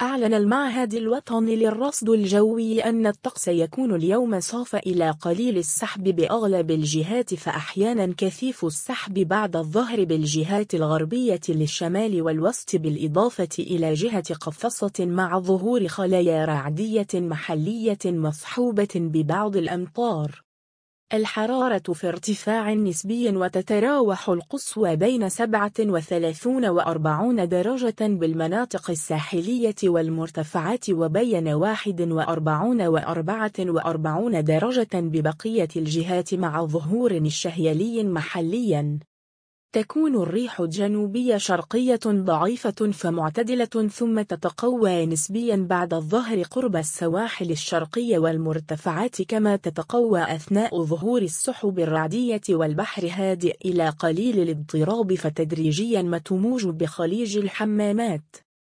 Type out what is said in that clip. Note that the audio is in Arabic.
أعلن المعهد الوطني للرصد الجوي أن الطقس يكون اليوم صاف إلى قليل السحب بأغلب الجهات، فأحيانا كثيف السحب بعد الظهر بالجهات الغربية للشمال والوسط، بالإضافة إلى جهة قفصة مع ظهور خلايا رعدية محلية مصحوبة ببعض الأمطار. الحرارة في ارتفاع نسبي، وتتراوح القصوى بين 37 و40 درجة بالمناطق الساحلية والمرتفعات، وبين 41 و44 درجة ببقية الجهات مع ظهور شهيلي محليا. تكون الريح الجنوبية شرقية ضعيفة فمعتدلة، ثم تتقوى نسبيا بعد الظهر قرب السواحل الشرقية والمرتفعات، كما تتقوى أثناء ظهور السحب الرعدية، والبحر هادئ إلى قليل الاضطراب فتدريجيا ما تموج بخليج الحمامات.